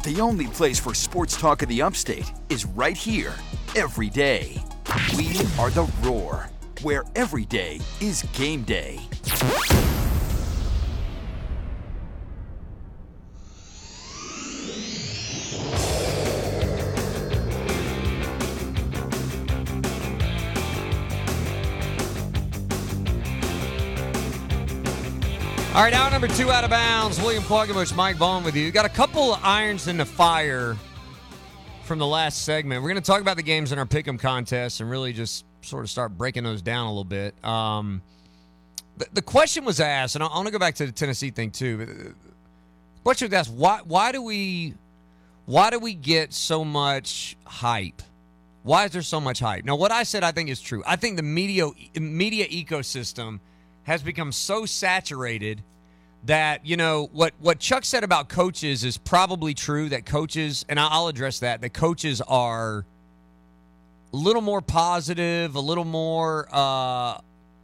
The only place for sports talk in the upstate is right here, every day. We are The Roar, where every day is game day. All right, hour number 2 out of bounds. William Quaggabush, Mike Vaughn with you. Got a couple of irons in the fire from the last segment. We're going to talk about the games in our Pick'em contest and really just sort of start breaking those down a little bit. The question was asked, and I want to go back to the Tennessee thing too. The question was asked: Why do we get so much hype? Why is there so much hype? Now, what I said I think is true. I think the media ecosystem has become so saturated that, you know, what Chuck said about coaches is probably true, that coaches, and I'll address that coaches are a little more positive, a little more, I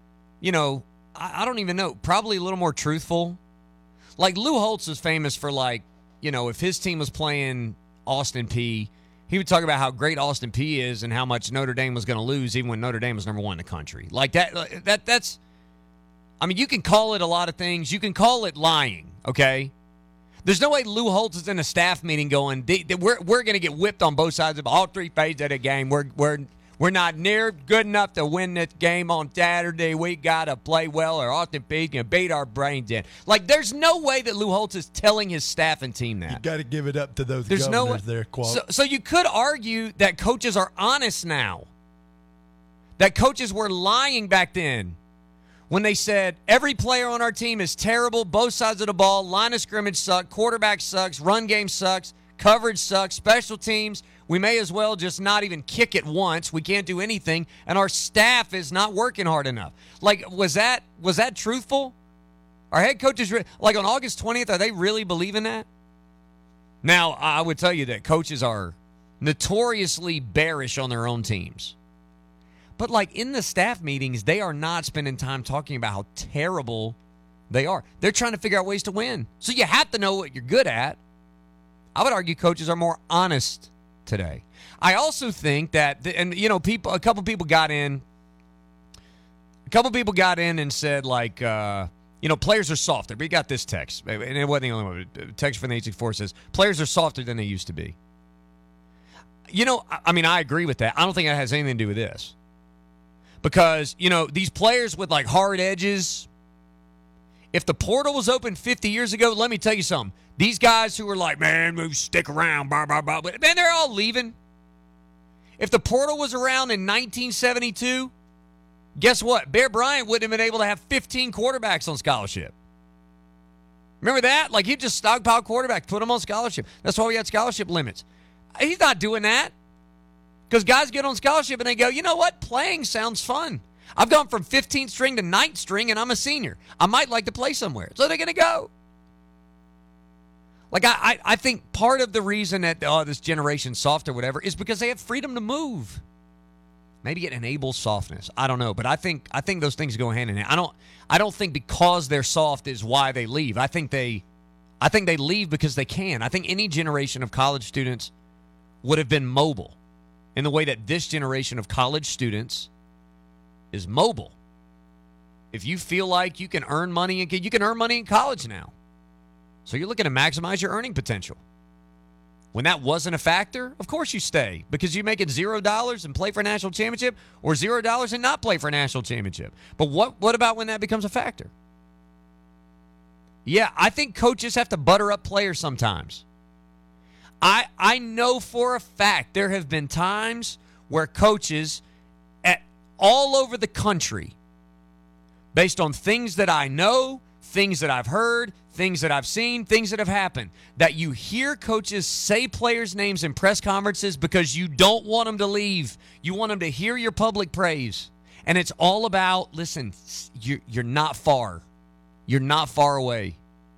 don't even know, probably a little more truthful. Like Lou Holtz is famous for, like, you know, if his team was playing Austin Peay, he would talk about how great Austin Peay is and how much Notre Dame was going to lose even when Notre Dame was number 1 in the country. Like that's I mean, you can call it a lot of things. You can call it lying, okay? There's no way Lou Holtz is in a staff meeting going, we're going to get whipped on both sides of all 3 phases of the game. We're not near good enough to win this game on Saturday. We got to play well or Austin Peay's going to beat our brains in. Like, there's no way that Lou Holtz is telling his staff and team that. You got to give it up to those there's governors no, there, Qual. So you could argue that coaches are honest now. That coaches were lying back then when they said every player on our team is terrible, both sides of the ball, line of scrimmage sucks, quarterback sucks, run game sucks, coverage sucks, special teams, we may as well just not even kick it once. We can't do anything, and our staff is not working hard enough. Like, was that truthful? Our head coaches, like on August 20th, are they really believing that? Now, I would tell you that coaches are notoriously bearish on their own teams. But, like, in the staff meetings, they are not spending time talking about how terrible they are. They're trying to figure out ways to win. So you have to know what you're good at. I would argue coaches are more honest today. I also think that, and, you know, a couple people got in and said, like, you know, players are softer. We got this text, and it wasn't the only one. Text from the 864 says, players are softer than they used to be. You know, I mean, I agree with that. I don't think that has anything to do with this. Because, you know, these players with, like, hard edges, if the portal was open 50 years ago, let me tell you something. These guys who were like, man, we stick around, blah, blah, blah, but, man, they're all leaving. If the portal was around in 1972, guess what? Bear Bryant wouldn't have been able to have 15 quarterbacks on scholarship. Remember that? Like, he'd just stockpile quarterbacks, put them on scholarship. That's why we had scholarship limits. He's not doing that. Because guys get on scholarship and they go, you know what? Playing sounds fun. I've gone from 15th string to 9th string and I'm a senior. I might like to play somewhere. So they're going to go. Like, I think part of the reason that this generation's soft or whatever is because they have freedom to move. Maybe it enables softness. I don't know. But I think those things go hand in hand. I don't think because they're soft is why they leave. I think they leave because they can. I think any generation of college students would have been mobile in the way that this generation of college students is mobile. If you feel like you can earn money, you can earn money in college now. So you're looking to maximize your earning potential. When that wasn't a factor, of course you stay because you're making $0 and play for a national championship, or $0 and not play for a national championship. But what about when that becomes a factor? Yeah, I think coaches have to butter up players sometimes. I know for a fact there have been times where coaches all over the country, based on things that I know, things that I've heard, things that I've seen, things that have happened, that you hear coaches say players' names in press conferences because you don't want them to leave. You want them to hear your public praise. And it's all about, listen, you're not far. You're not far away.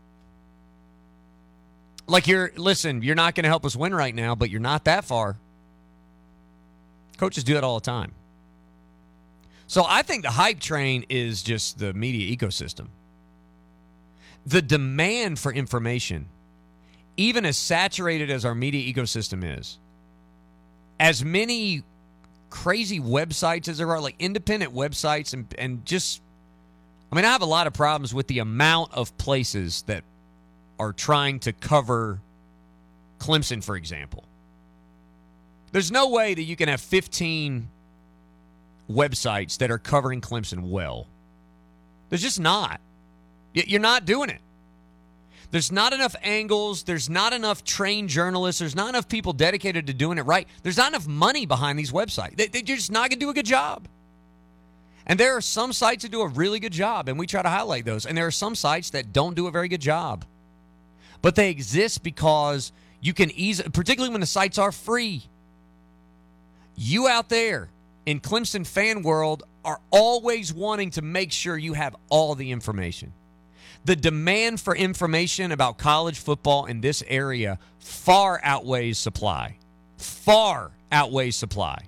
Like, you're not going to help us win right now, but you're not that far. Coaches do that all the time. So I think the hype train is just the media ecosystem. The demand for information even as saturated as our media ecosystem is, as many crazy websites as there are, like independent websites, and just, I have a lot of problems with the amount of places that are trying to cover Clemson, for example. There's no way that you can have 15 websites that are covering Clemson well. There's just not. You're not doing it. There's not enough angles. There's not enough trained journalists. There's not enough people dedicated to doing it right. There's not enough money behind these websites. They're just not going to do a good job. And there are some sites that do a really good job, and we try to highlight those. And there are some sites that don't do a very good job. But they exist because you can easily, particularly when the sites are free, you out there in Clemson fan world are always wanting to make sure you have all the information. The demand for information about college football in this area far outweighs supply. Far outweighs supply.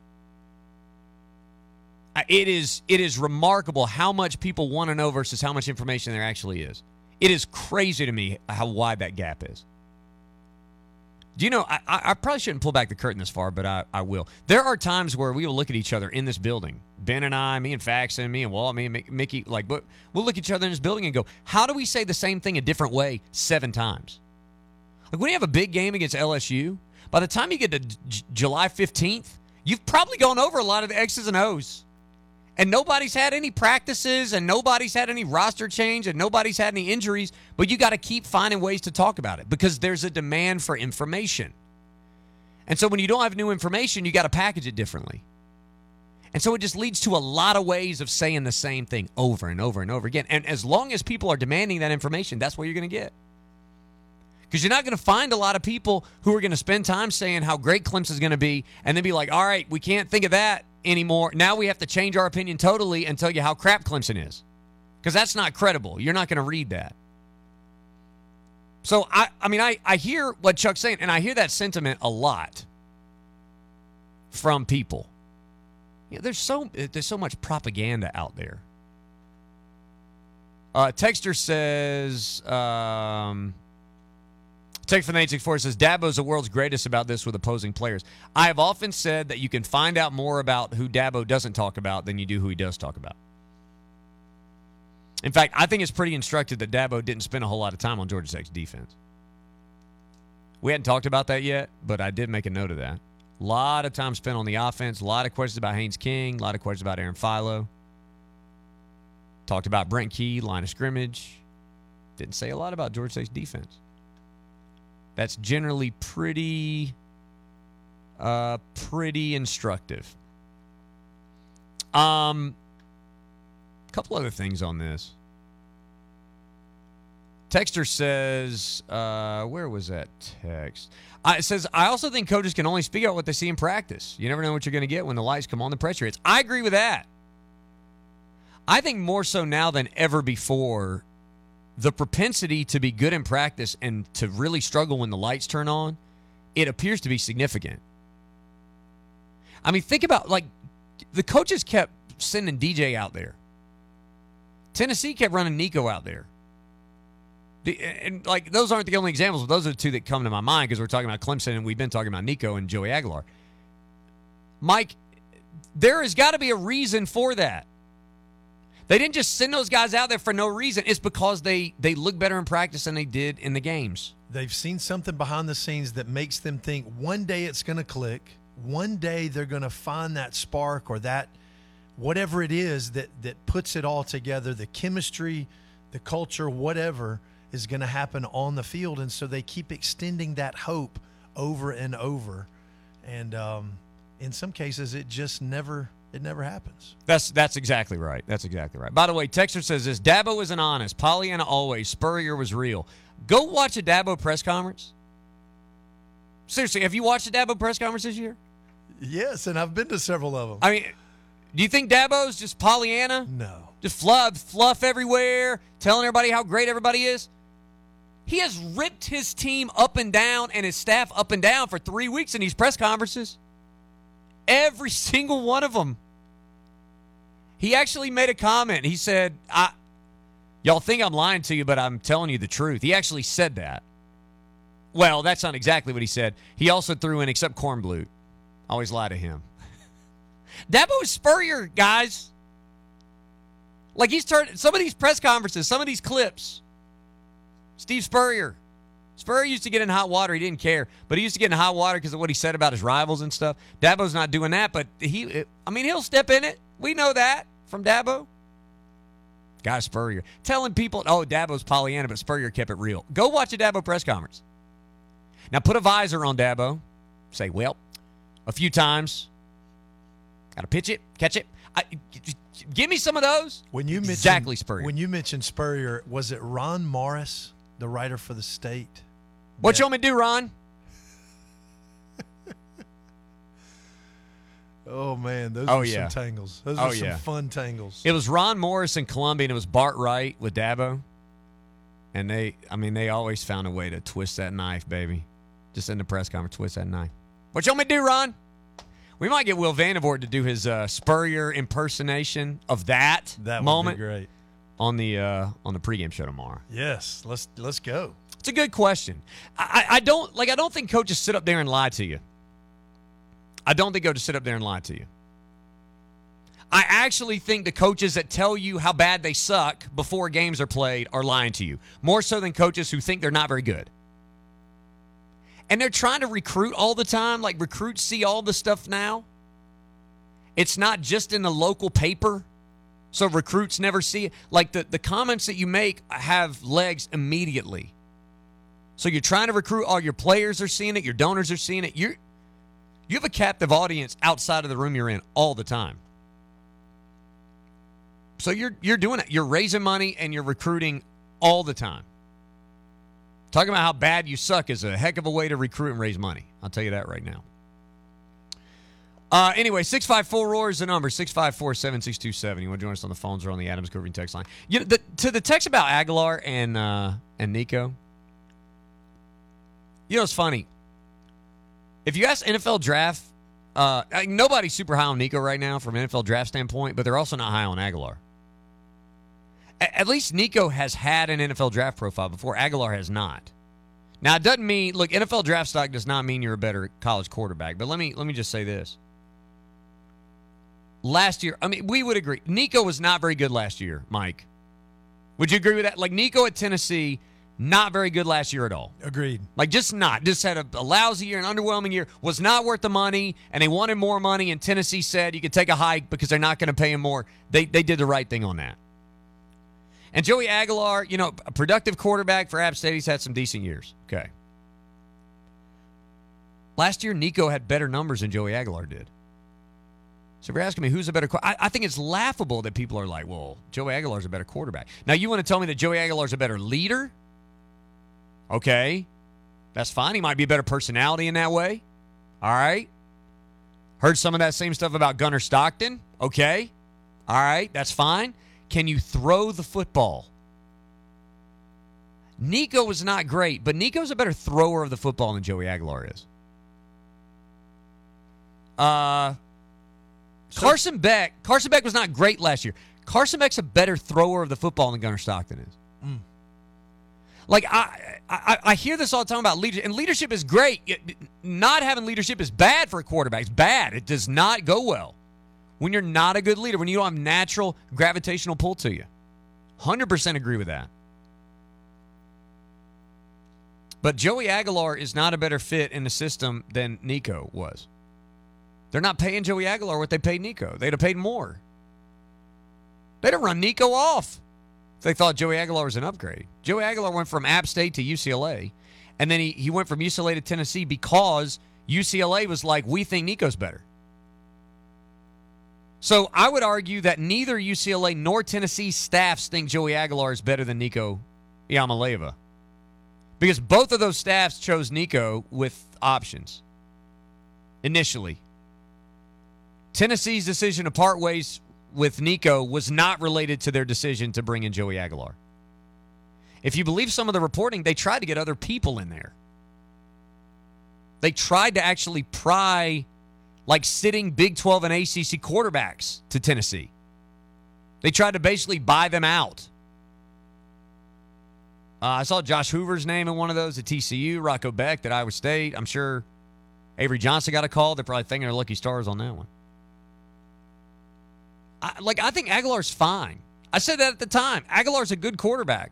It is remarkable how much people want to know versus how much information there actually is. It is crazy to me how wide that gap is. Do you know, I probably shouldn't pull back the curtain this far, but I will. There are times where we will look at each other in this building. Ben and I, me and Faxon, me and Walt, me and Mickey, we'll look at each other in this building and go, how do we say the same thing a different way 7 times? Like when you have a big game against LSU, by the time you get to July 15th, you've probably gone over a lot of the X's and O's. And nobody's had any practices, and nobody's had any roster change, and nobody's had any injuries, but you got to keep finding ways to talk about it because there's a demand for information. And so when you don't have new information, you got to package it differently. And so it just leads to a lot of ways of saying the same thing over and over and over again. And as long as people are demanding that information, that's what you're going to get. Because you're not going to find a lot of people who are going to spend time saying how great Clemson's going to be and then be like, all right, we can't think of that anymore. Now we have to change our opinion totally and tell you how crap Clemson is. Because that's not credible. You're not going to read that. So, I hear what Chuck's saying, and I hear that sentiment a lot from people. There's so much propaganda out there. Texter says... Text from the 864 says, Dabo's the world's greatest about this with opposing players. I have often said that you can find out more about who Dabo doesn't talk about than you do who he does talk about. In fact, I think it's pretty instructive that Dabo didn't spend a whole lot of time on Georgia Tech's defense. We hadn't talked about that yet, but I did make a note of that. A lot of time spent on the offense, a lot of questions about Haynes King, a lot of questions about Aaron Philo. Talked about Brent Key, line of scrimmage. Didn't say a lot about Georgia Tech's defense. That's generally pretty instructive. A couple other things on this. Texter says, where was that text? It says, I also think coaches can only speak out what they see in practice. You never know what you're going to get when the lights come on, the pressure hits. I agree with that. I think more so now than ever before, the propensity to be good in practice and to really struggle when the lights turn on, it appears to be significant. I mean, think about, the coaches kept sending DJ out there. Tennessee kept running Nico out there. And, those aren't the only examples, but those are the two that come to my mind because we're talking about Clemson and we've been talking about Nico and Joey Aguilar. Mike, there has got to be a reason for that. They didn't just send those guys out there for no reason. It's because they look better in practice than they did in the games. They've seen something behind the scenes that makes them think one day it's going to click. One day they're going to find that spark or that whatever it is that puts it all together, the chemistry, the culture, whatever is going to happen on the field. And so they keep extending that hope over and over. And in some cases, it just never happens. That's exactly right. That's exactly right. By the way, Texter says this, Dabo isn't honest. Pollyanna always. Spurrier was real. Go watch a Dabo press conference. Seriously, have you watched a Dabo press conference this year? Yes, and I've been to several of them. I mean, do you think Dabo's just Pollyanna? No. Just fluff everywhere, telling everybody how great everybody is? He has ripped his team up and down and his staff up and down for 3 weeks in these press conferences. Every single one of them. He actually made a comment. He said, y'all think I'm lying to you, but I'm telling you the truth. He actually said that. Well, that's not exactly what he said. He also threw in, except Kornblut. I always lie to him. Dabo Spurrier, guys. Like, he's turned some of these press conferences, some of these clips. Steve Spurrier. Spurrier used to get in hot water. He didn't care. But he used to get in hot water because of what he said about his rivals and stuff. Dabo's not doing that, but he'll step in it. We know that from Dabo. Guy Spurrier. Telling people, oh, Dabo's Pollyanna, but Spurrier kept it real. Go watch a Dabo press conference. Now put a visor on Dabo. Say, well, a few times. Got to pitch it, catch it. Give me some of those. Exactly Spurrier. When you mentioned Spurrier, was it Ron Morris, the writer for The State? What you want me to do, Ron? Oh, man, those are some tangles. Those are some fun tangles. It was Ron Morris in Columbia, and it was Bart Wright with Dabo. And they always found a way to twist that knife, baby. Just in the press conference, twist that knife. What you want me to do, Ron? We might get Will Vandervoort to do his Spurrier impersonation of that moment. Would be great. On the pregame show tomorrow. Yes, let's go. It's a good question. I don't think coaches sit up there and lie to you. I don't think coaches sit up there and lie to you. I actually think the coaches that tell you how bad they suck before games are played are lying to you. More so than coaches who think they're not very good. And they're trying to recruit all the time. Like, recruits see all the stuff now. It's not just in the local paper. So recruits never see it. Like, the comments that you make have legs immediately. So you're trying to recruit. All your players are seeing it. Your donors are seeing it. You have a captive audience outside of the room you're in all the time. So you're doing it. You're raising money and you're recruiting all the time. Talking about how bad you suck is a heck of a way to recruit and raise money. I'll tell you that right now. Anyway, 654-ROAR is the number, 654-7627. You want to join us on the phones or on the Adams Covering text line? You know, to the text about Aguilar and Nico, you know, it's funny. If you ask NFL draft, nobody's super high on Nico right now from an NFL draft standpoint, but they're also not high on Aguilar. At least Nico has had an NFL draft profile before. Aguilar has not. Now, it doesn't mean, look, NFL draft stock does not mean you're a better college quarterback, but let me just say this. Last year, I mean, we would agree. Nico was not very good last year, Mike. Would you agree with that? Like, Nico at Tennessee, not very good last year at all. Agreed. Like, just not. Just had a lousy year, an underwhelming year, was not worth the money, and they wanted more money, and Tennessee said you could take a hike because they're not going to pay him more. They did the right thing on that. And Joey Aguilar, you know, a productive quarterback for App State. He's had some decent years. Okay. Last year, Nico had better numbers than Joey Aguilar did. So if you're asking me who's a better quarterback, I think it's laughable that people are like, well, Joey Aguilar's a better quarterback. Now, you want to tell me that Joey Aguilar's a better leader? Okay. That's fine. He might be a better personality in that way. All right. Heard some of that same stuff about Gunnar Stockton. Okay. All right. That's fine. Can you throw the football? Nico was not great, but Nico's a better thrower of the football than Joey Aguilar is. Carson Beck was not great last year. Carson Beck's a better thrower of the football than Gunnar Stockton is. Mm. Like, I hear this all the time about leadership, and leadership is great. Not having leadership is bad for a quarterback. It's bad. It does not go well when you're not a good leader, when you don't have natural gravitational pull to you. 100% agree with that. But Joey Aguilar is not a better fit in the system than Nico was. They're not paying Joey Aguilar what they paid Nico. They'd have paid more. They'd have run Nico off if they thought Joey Aguilar was an upgrade. Joey Aguilar went from App State to UCLA, and then he went from UCLA to Tennessee because UCLA was like, we think Nico's better. So I would argue that neither UCLA nor Tennessee staffs think Joey Aguilar is better than Nico Yamaleva. Because both of those staffs chose Nico with options initially. Tennessee's decision to part ways with Nico was not related to their decision to bring in Joey Aguilar. If you believe some of the reporting, they tried to get other people in there. They tried to actually pry, like, sitting Big 12 and ACC quarterbacks to Tennessee. They tried to basically buy them out. I saw Josh Hoover's name in one of those at TCU, Rocco Beck at Iowa State. I'm sure Avery Johnson got a call. They're probably thinking they're lucky stars on that one. I think Aguilar's fine. I said that at the time. Aguilar's a good quarterback.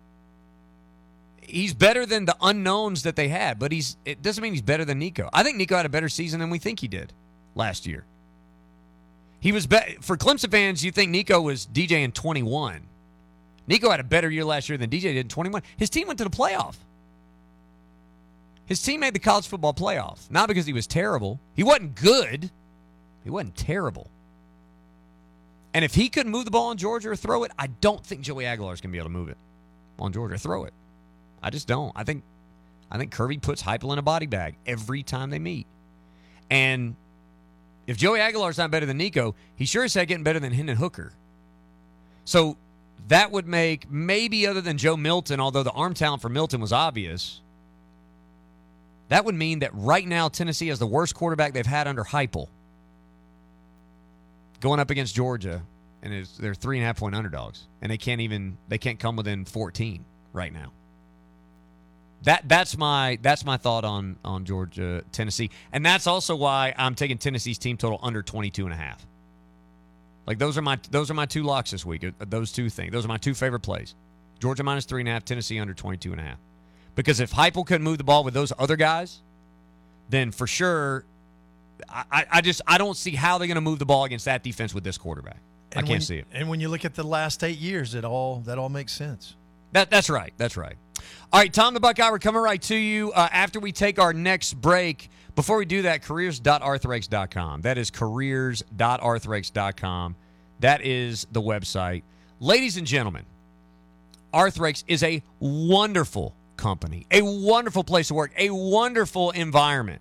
He's better than the unknowns that they had, but it doesn't mean he's better than Nico. I think Nico had a better season than we think he did last year. He was for Clemson fans, you think Nico was DJ in 21. Nico had a better year last year than DJ did in 21. His team went to the playoff. His team made the college football playoff. Not because he was terrible. He wasn't good. He wasn't terrible. And if he couldn't move the ball on Georgia or throw it, I don't think Joey Aguilar's going to be able to move it on Georgia or throw it. I just don't. I think Kirby puts Heupel in a body bag every time they meet. And if Joey Aguilar's not better than Nico, he sure as heck getting better than Hendon Hooker. So that would make, maybe other than Joe Milton, although the arm talent for Milton was obvious, that would mean that right now Tennessee has the worst quarterback they've had under Heupel going up against Georgia, and they're 3.5-point underdogs, and they can't come within 14 right now. That's my thought on Georgia, Tennessee, and that's also why I'm taking Tennessee's team total under 22.5. Like those are my two locks this week. Those two things. Those are my two favorite plays. Georgia minus 3.5, Tennessee under 22.5. Because if Heupel couldn't move the ball with those other guys, then for sure, I don't see how they're going to move the ball against that defense with this quarterback. I can't see it. And when you look at the last 8 years, that all makes sense. That's right. That's right. All right, Tom the Buckeye, we're coming right to you after we take our next break. Before we do that, careers.arthrex.com. That is careers.arthrex.com. That is the website. Ladies and gentlemen, Arthrex is a wonderful company, a wonderful place to work, a wonderful environment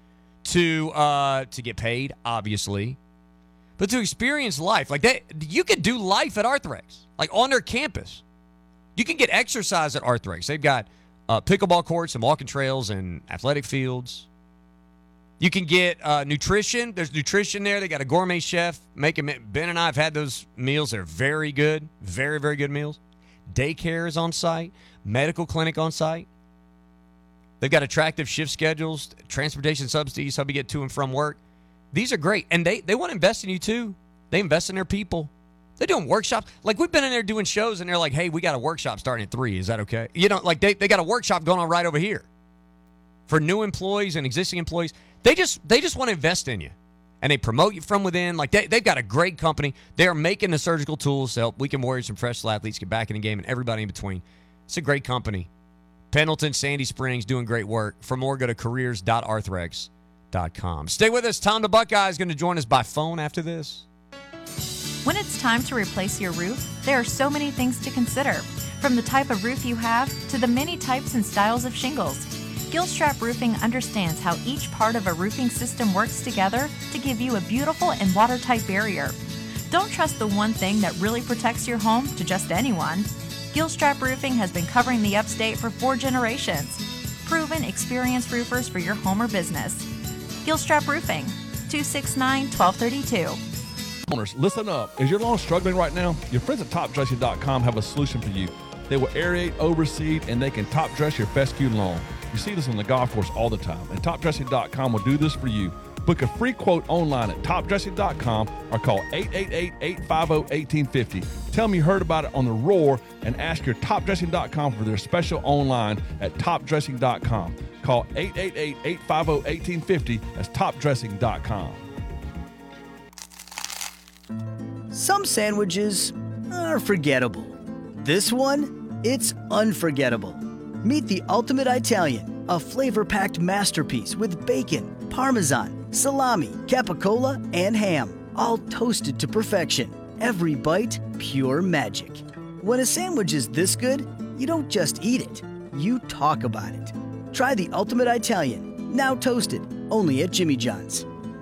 to get paid, obviously, but to experience life. Like that, you could do life at Arthrex, like on their campus. You can get exercise at Arthrex. They've got pickleball courts and walking trails and athletic fields. You can get nutrition. There's nutrition there. They got a gourmet chef making. Ben and I have had those meals. They're very good, very, very good meals. Daycare is on site. Medical clinic on site. They've got attractive shift schedules, transportation subsidies, help you get to and from work. These are great. And they want to invest in you, too. They invest in their people. They're doing workshops. Like, we've been in there doing shows, and they're like, hey, we got a workshop starting at 3. Is that okay? You know, like, they got a workshop going on right over here for new employees and existing employees. They just want to invest in you. And they promote you from within. Like, they've got a great company. They are making the surgical tools to help weekend warriors and professional athletes get back in the game and everybody in between. It's a great company. Pendleton, Sandy Springs, doing great work. For more, go to careers.arthrex.com. Stay with us. Tom the Buckeye is going to join us by phone after this. When it's time to replace your roof, there are so many things to consider. From the type of roof you have to the many types and styles of shingles, Gilstrap Roofing understands how each part of a roofing system works together to give you a beautiful and watertight barrier. Don't trust the one thing that really protects your home to just anyone. Gilstrap Roofing has been covering the upstate for 4 generations. Proven, experienced roofers for your home or business. Gilstrap Roofing, 269-1232. Owners, listen up. Is your lawn struggling right now? Your friends at TopDressing.com have a solution for you. They will aerate, overseed, and they can top dress your fescue lawn. You see this on the golf course all the time, and TopDressing.com will do this for you. Book a free quote online at TopDressing.com or call 888-850-1850. Tell them you heard about it on The Roar and ask your TopDressing.com for their special online at TopDressing.com. Call 888-850-1850. That's TopDressing.com. Some sandwiches are forgettable. This one, it's unforgettable. Meet the Ultimate Italian, a flavor-packed masterpiece with bacon, Parmesan, salami, capicola, and ham, all toasted to perfection. Every bite, pure magic. When a sandwich is this good, you don't just eat it, you talk about it. Try the Ultimate Italian, now toasted, only at Jimmy John's.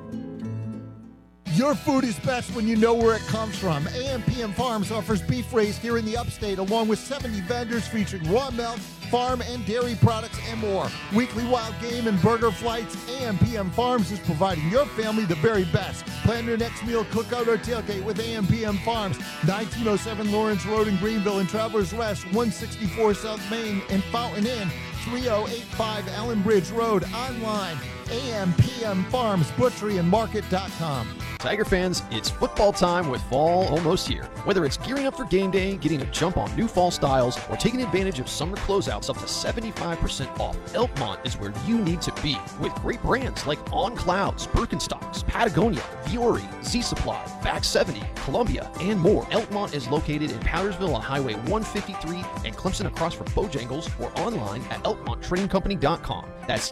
Your food is best when you know where it comes from. AM/PM Farms offers beef raised here in the upstate, along with 70 vendors featuring raw milk, farm and dairy products, and more. Weekly wild game and burger flights. AM/PM Farms is providing your family the very best. Plan your next meal, cookout, or tailgate with AM/PM Farms. 1907 Lawrence Road in Greenville and Travelers Rest, 164 South Main and Fountain Inn, 3085 Allen Bridge Road. Online, AM/PM Farms, Butchery and Market.com. Tiger fans, it's football time with fall almost here. Whether it's gearing up for game day, getting a jump on new fall styles, or taking advantage of summer closeouts up to 75% off, Elkmont is where you need to be. With great brands like On Clouds, Birkenstocks, Patagonia, Fiore, Z Supply, Back 70, Columbia, and more. Elkmont is located in Powdersville on Highway 153 and Clemson across from Bojangles, or online at elkmonttradingcompany.com. That's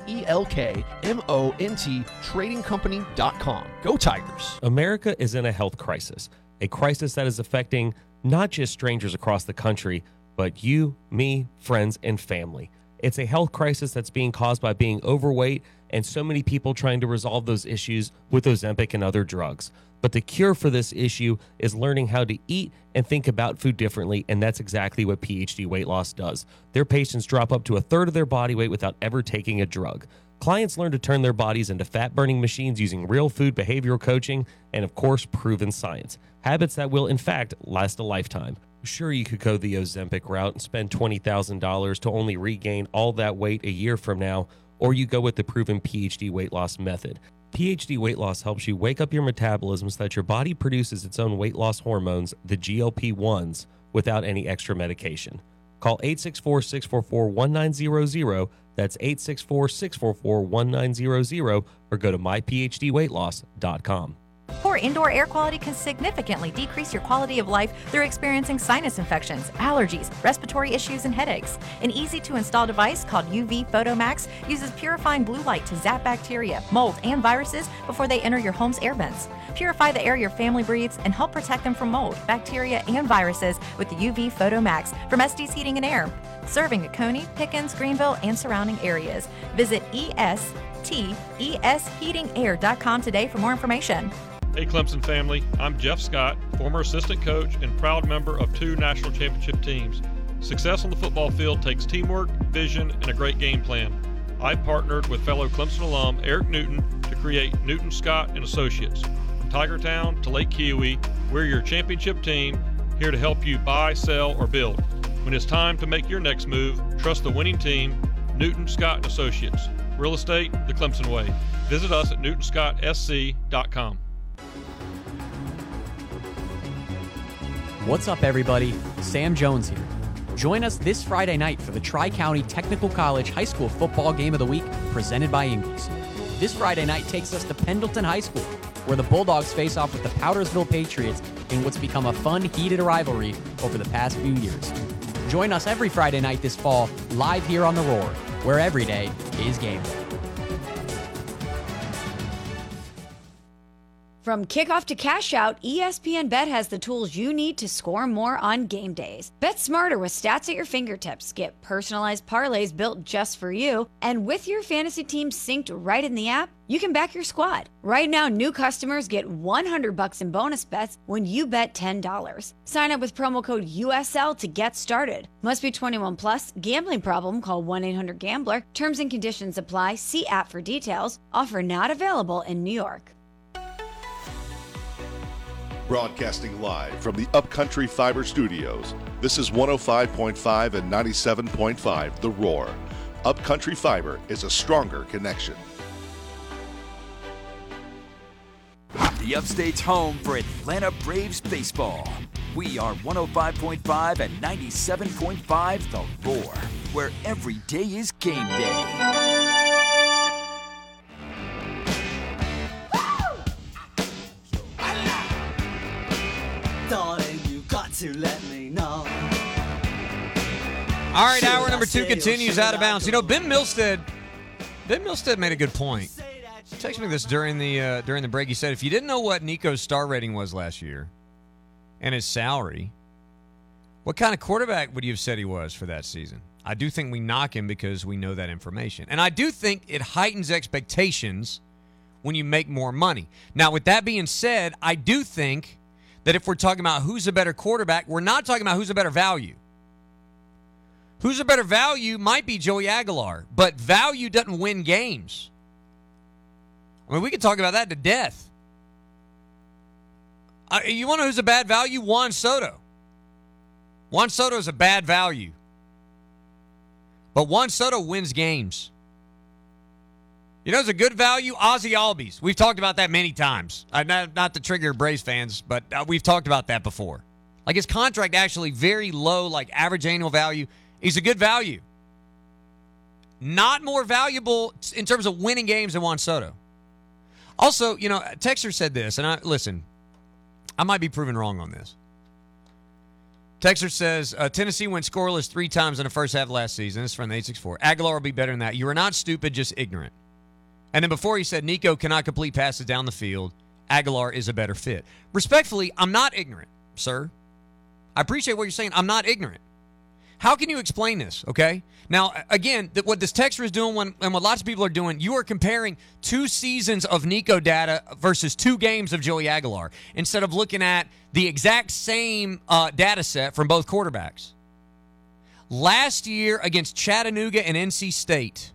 ELKMONT tradingcompany.com. Go Tigers! America is in a health crisis, a crisis that is affecting not just strangers across the country, but you, me, friends, and family. It's a health crisis that's being caused by being overweight and so many people trying to resolve those issues with Ozempic and other drugs. But the cure for this issue is learning how to eat and think about food differently, and that's exactly what PhD Weight Loss does. Their patients drop up to a third of their body weight without ever taking a drug. Clients learn to turn their bodies into fat-burning machines using real food behavioral coaching and, of course, proven science. Habits that will, in fact, last a lifetime. Sure, you could go the Ozempic route and spend $20,000 to only regain all that weight a year from now, or you go with the proven PhD weight loss method. PhD Weight Loss helps you wake up your metabolism so that your body produces its own weight loss hormones, the GLP-1s, without any extra medication. Call 864-644-1900. That's 864-644-1900, or go to myphdweightloss.com. Poor indoor air quality can significantly decrease your quality of life through experiencing sinus infections, allergies, respiratory issues, and headaches. An easy-to-install device called UV Photomax uses purifying blue light to zap bacteria, mold, and viruses before they enter your home's air vents. Purify the air your family breathes and help protect them from mold, bacteria, and viruses with the UV Photomax from Estes Heating and Air. Serving Oconee, Pickens, Greenville, and surrounding areas. Visit estheatingair.com today for more information. Hey Clemson family, I'm Jeff Scott, former assistant coach and proud member of 2 national championship teams. Success on the football field takes teamwork, vision, and a great game plan. I partnered with fellow Clemson alum Eric Newton to create Newton Scott and Associates. From Tigertown to Lake Kiowee, we're your championship team, here to help you buy, sell, or build. When it's time to make your next move, trust the winning team, Newton Scott and Associates. Real estate the Clemson way. Visit us at newtonscottsc.com. What's up, everybody? Sam Jones here. Join us this Friday night for the Tri-County Technical College High School Football Game of the Week, presented by Ingles. This Friday night takes us to Pendleton High School, where the Bulldogs face off with the Powdersville Patriots in what's become a fun, heated rivalry over the past few years. Join us every Friday night this fall, live here on The Roar, where every day is game day. From kickoff to cash out, ESPN Bet has the tools you need to score more on game days. Bet smarter with stats at your fingertips. Get personalized parlays built just for you. And with your fantasy team synced right in the app, you can back your squad. Right now, new customers get $100 in bonus bets when you bet $10. Sign up with promo code USL to get started. Must be 21 plus. Gambling problem? Call 1-800-GAMBLER. Terms and conditions apply. See app for details. Offer not available in New York. Broadcasting live from the Upcountry Fiber Studios, this is 105.5 and 97.5 The Roar. Upcountry Fiber is a stronger connection. The Upstate's home for Atlanta Braves baseball. We are 105.5 and 97.5 The Roar, where every day is game day. To let me know. All right, hour number 2 continues out of bounds. You know, Ben Milstead made a good point. He texted me this during the break. He said, if you didn't know what Nico's star rating was last year and his salary, what kind of quarterback would you have said he was for that season? I do think we knock him because we know that information. And I do think it heightens expectations when you make more money. Now, with that being said, I do think that if we're talking about who's a better quarterback, we're not talking about who's a better value. Who's a better value might be Joey Aguilar, but value doesn't win games. I mean, we could talk about that to death. You want to know who's a bad value? Juan Soto. Juan Soto is a bad value. But Juan Soto wins games. You know who's a good value? Ozzie Albies. We've talked about that many times. Not to trigger Braves fans, but we've talked about that before. Like his contract actually very low, like average annual value. He's a good value. Not more valuable in terms of winning games than Juan Soto. Also, you know, Texter said this, and listen, I might be proven wrong on this. Texter says, Tennessee went scoreless 3 times in the first half of last season. This is from the 864. Aguilar will be better than that. You are not stupid, just ignorant. And then before he said, Nico cannot complete passes down the field. Aguilar is a better fit. Respectfully, I'm not ignorant, sir. I appreciate what you're saying. I'm not ignorant. How can you explain this, okay? Now, again, what this texter is doing and what lots of people are doing, you are comparing 2 seasons of Nico data versus 2 games of Joey Aguilar instead of looking at the exact same data set from both quarterbacks. Last year against Chattanooga and NC State,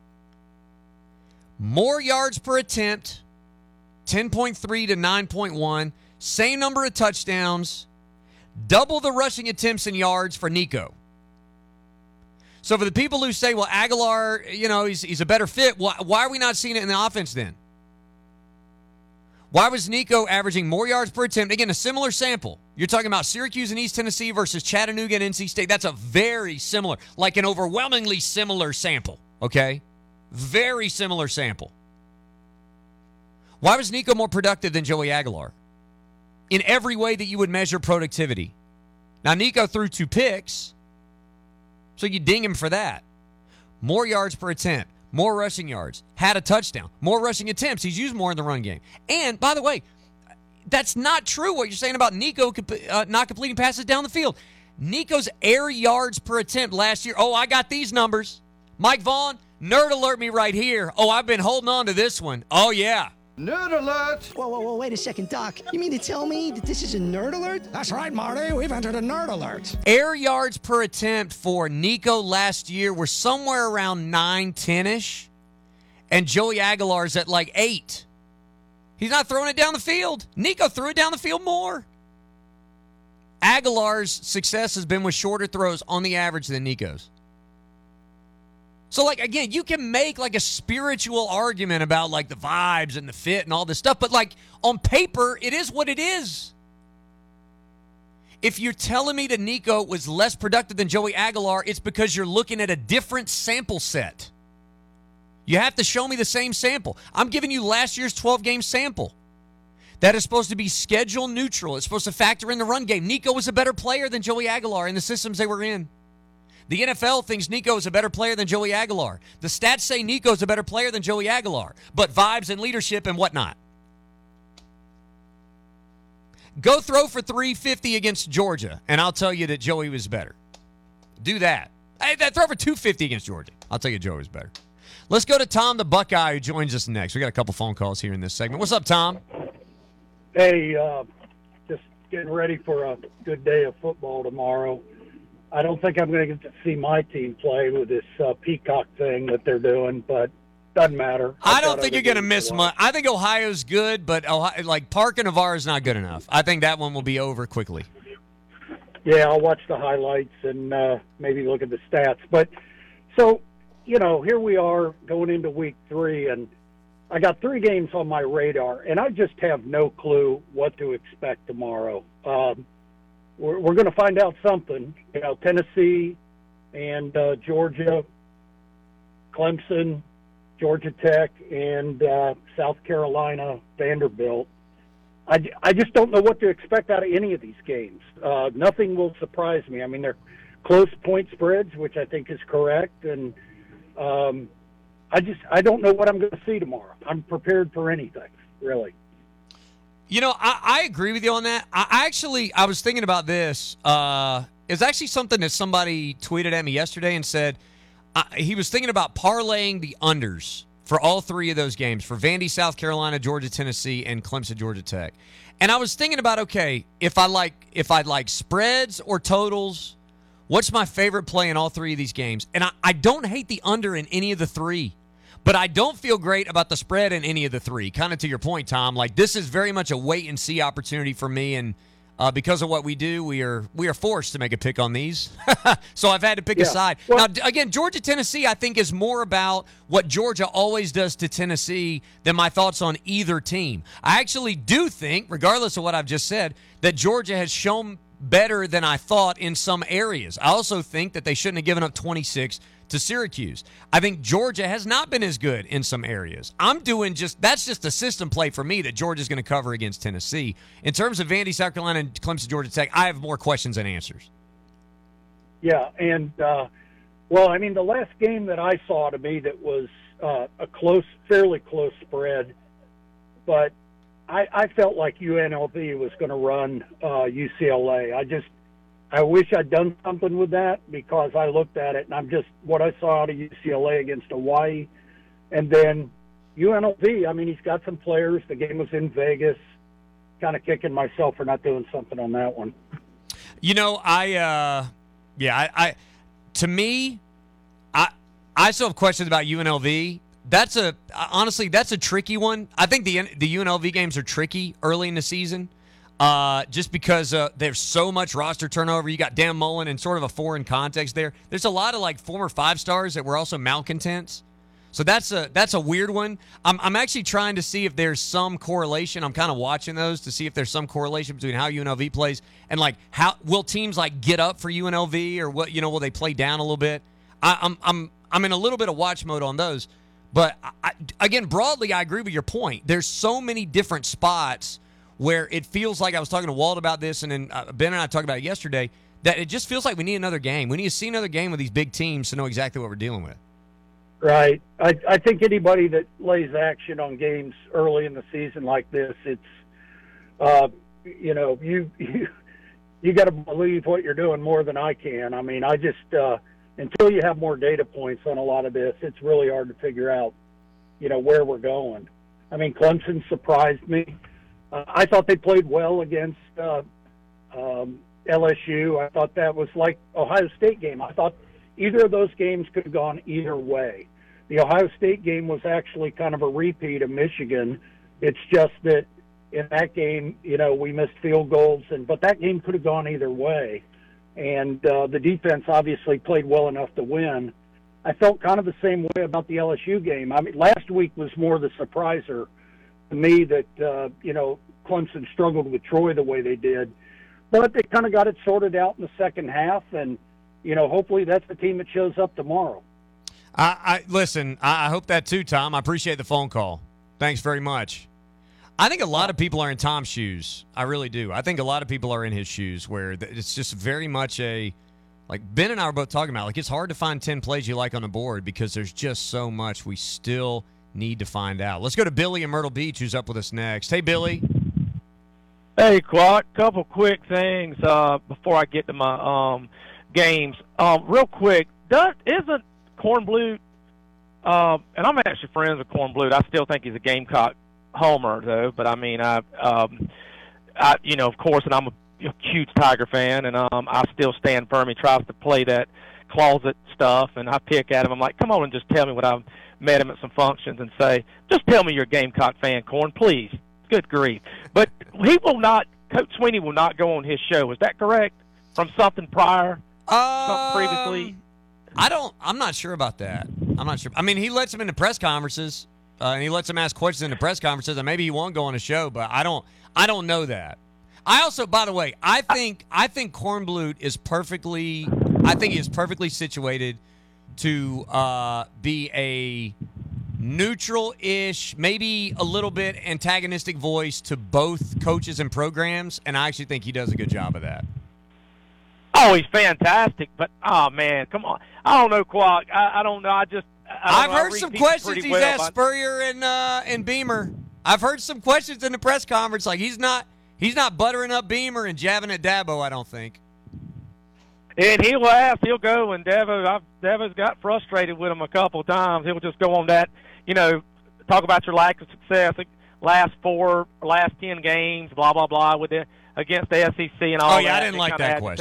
more yards per attempt, 10.3 to 9.1, same number of touchdowns, double the rushing attempts and yards for Nico. So for the people who say, well, Aguilar, you know, he's a better fit, why are we not seeing it in the offense then? Why was Nico averaging more yards per attempt? Again, a similar sample. You're talking about Syracuse and East Tennessee versus Chattanooga and NC State. That's a very similar, like an overwhelmingly similar sample, okay? Very similar sample. Why was Nico more productive than Joey Aguilar? In every way that you would measure productivity. Now, Nico threw 2 picks, so you ding him for that. More yards per attempt, more rushing yards, had a touchdown, more rushing attempts. He's used more in the run game. And, by the way, that's not true what you're saying about Nico not completing passes down the field. Nico's air yards per attempt last year, I got these numbers. Mike Vaughn, nerd alert me right here. I've been holding on to this one. Oh, yeah. Nerd alert! Whoa, wait a second, Doc. You mean to tell me that this is a nerd alert? That's right, Marty. We've entered a nerd alert. Air yards per attempt for Nico last year were somewhere around 9, 10-ish. And Joey Aguilar's at like 8. He's not throwing it down the field. Nico threw it down the field more. Aguilar's success has been with shorter throws on the average than Nico's. So, like, again, you can make, like, a spiritual argument about, like, the vibes and the fit and all this stuff, but, like, on paper, it is what it is. If you're telling me that Nico was less productive than Joey Aguilar, it's because you're looking at a different sample set. You have to show me the same sample. I'm giving you last year's 12-game sample. That is supposed to be schedule neutral. It's supposed to factor in the run game. Nico was a better player than Joey Aguilar in the systems they were in. The NFL thinks Nico is a better player than Joey Aguilar. The stats say Nico is a better player than Joey Aguilar, but vibes and leadership and whatnot. Go throw for 350 against Georgia, and I'll tell you that Joey was better. Do that. Hey, throw for 250 against Georgia. I'll tell you Joey was better. Let's go to Tom the Buckeye, who joins us next. We got a couple phone calls here in this segment. What's up, Tom? Hey, just getting ready for a good day of football tomorrow. I don't think I'm going to get to see my team play with this Peacock thing that they're doing, but doesn't matter. I don't think you're going to miss much. I think Ohio's good, but Park and Navarre is not good enough. I think that one will be over quickly. Yeah, I'll watch the highlights and maybe look at the stats. But so, you know, here we are going into week 3, and I got 3 games on my radar, and I just have no clue what to expect tomorrow. We're going to find out something. You know, Tennessee and Georgia, Clemson, Georgia Tech, and South Carolina, Vanderbilt. I just don't know what to expect out of any of these games. Nothing will surprise me. I mean, they're close point spreads, which I think is correct, and I don't know what I'm going to see tomorrow. I'm prepared for anything, really. You know, I agree with you on that. I was thinking about this. It's actually something that somebody tweeted at me yesterday and said he was thinking about parlaying the unders for all 3 of those games, for Vandy, South Carolina, Georgia, Tennessee, and Clemson, Georgia Tech. And I was thinking about, okay, if I like spreads or totals what's my favorite play in all three of these games? And I don't hate the under in any of the three, but I don't feel great about the spread in any of the three. Kind of to your point, Tom, like this is very much a wait-and-see opportunity for me, and because of what we do, we are forced to make a pick on these. So I've had to pick a side. Well, now, again, Georgia-Tennessee, I think, is more about what Georgia always does to Tennessee than my thoughts on either team. I actually do think, regardless of what I've just said, that Georgia has shown better than I thought in some areas. I also think that they shouldn't have given up 26 to Syracuse. I think Georgia has not been as good in some areas. That's just a system play for me that Georgia's going to cover against Tennessee. In terms of Vandy, South Carolina, and Clemson, Georgia Tech, I have more questions than answers. Yeah, and the last game that I saw, to me, that was a fairly close spread, but I felt like UNLV was going to run UCLA. I wish I'd done something with that, because I looked at it and what I saw out of UCLA against Hawaii. And then UNLV, he's got some players. The game was in Vegas. Kind of kicking myself for not doing something on that one. To me, I still have questions about UNLV. That's a tricky one. I think the UNLV games are tricky early in the season. Just because there's so much roster turnover. You got Dan Mullen in sort of a foreign context there. There's a lot of former 5-stars that were also malcontents. So that's a weird one. I'm actually trying to see if there's some correlation. I'm kind of watching those to see if there's some correlation between how UNLV plays and how will teams get up for UNLV, or what, will they play down a little bit? I'm in a little bit of watch mode on those. But again, broadly, I agree with your point. There's so many different spots where it feels like, I was talking to Walt about this, and then Ben and I talked about it yesterday, that it just feels like we need another game. We need to see another game with these big teams to know exactly what we're dealing with. Right. I think anybody that lays action on games early in the season like this, it's, you got to believe what you're doing more than I can. I just, until you have more data points on a lot of this, it's really hard to figure out, where we're going. Clemson surprised me. I thought they played well against LSU. I thought that was like Ohio State game. I thought either of those games could have gone either way. The Ohio State game was actually kind of a repeat of Michigan. It's just that in that game, we missed field goals, but that game could have gone either way. And the defense obviously played well enough to win. I felt kind of the same way about the LSU game. Last week was more the surpriser to me that, Clemson struggled with Troy the way they did. But they kind of got it sorted out in the second half, and, hopefully that's the team that shows up tomorrow. Listen, I hope that too, Tom. I appreciate the phone call. Thanks very much. I think a lot of people are in Tom's shoes. I really do. I think a lot of people are in his shoes, where it's just very much Ben and I were both talking about, it's hard to find 10 plays you like on the board because there's just so much we still need to find out. Let's go to Billy in Myrtle Beach, who's up with us next. Hey, Billy. Hey, Clark. Couple quick things before I get to my games. Real quick, isn't Kornblut, and I'm actually friends with Kornblut. I still think he's a Gamecock homer, though. But of course, and I'm a huge Tiger fan, and I still stand firm. He tries to play that closet stuff, and I pick at him. I'm like, come on and just tell me when I've met him at some functions and say, just tell me you're a Gamecock fan, Corn, please. Good grief. But he will not, Coach Sweeney will not go on his show. Is that correct? From something prior? Something previously? I'm not sure about that. I'm not sure. He lets him into press conferences, and he lets him ask questions in the press conferences, and maybe he won't go on a show, but I don't know that. I also, by the way, I think Kornblut is perfectly situated to be a neutral-ish, maybe a little bit antagonistic voice to both coaches and programs, and I actually think he does a good job of that. Oh, he's fantastic, but, oh, man, come on. I don't know, Quack. I don't know. I've heard some questions he's asked Spurrier and Beamer. I've heard some questions in the press conference, like he's not buttering up Beamer and jabbing at Dabo, I don't think. And he'll ask, he'll go, and Davo's got frustrated with him a couple of times. He'll just go on that, talk about your lack of success, last 10 games, blah, blah, blah, against the SEC and all that. Oh, yeah, I didn't like that question.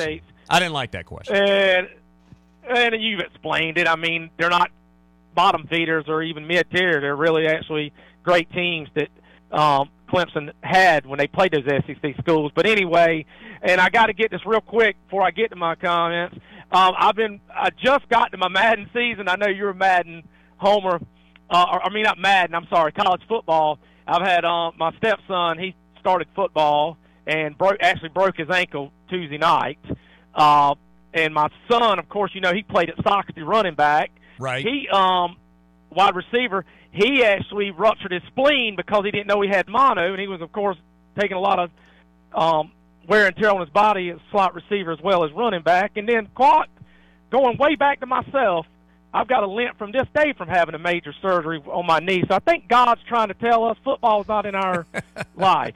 I didn't like that question. And you've explained it. I mean, they're not bottom feeders or even mid-tier. They're really actually great teams that Clemson had when they played those SEC schools. But anyway, and I got to get this real quick before I get to my comments. I just got to my Madden season. I know you're a Madden homer. Not Madden. I'm sorry, college football. I've had my stepson. He started football and broke his ankle Tuesday night. And my son, of course, he played at Soxty running back. Right. He wide receiver. He actually ruptured his spleen because he didn't know he had mono, and he was, of course, taking a lot of wear and tear on his body as slot receiver as well as running back. And then, going way back to myself, I've got a limp from this day from having a major surgery on my knee. So I think God's trying to tell us football's not in our life,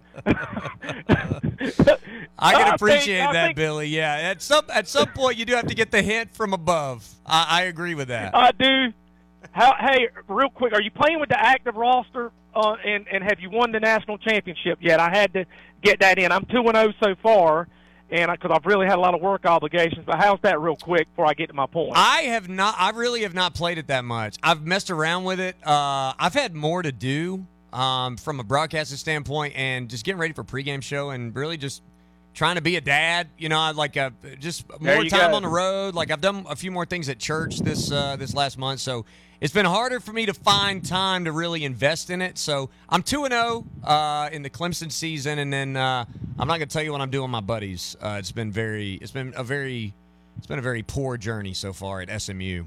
I can appreciate that, Billy. Yeah, at some point you do have to get the hint from above. I agree with that. I do. Hey, real quick, are you playing with the active roster, and have you won the national championship yet? I had to get that in. I'm 2-0 so far, and because I've really had a lot of work obligations. But how's that, real quick, before I get to my point? I really have not played it that much. I've messed around with it. I've had more to do from a broadcasting standpoint, and just getting ready for pregame show, and really just trying to be a dad. I'd like just more time on the road. Like, I've done a few more things at church this last month, so it's been harder for me to find time to really invest in it. So I'm 2-0 in the Clemson season, and then I'm not going to tell you what I'm doing with my buddies. It's been a very poor journey so far at SMU.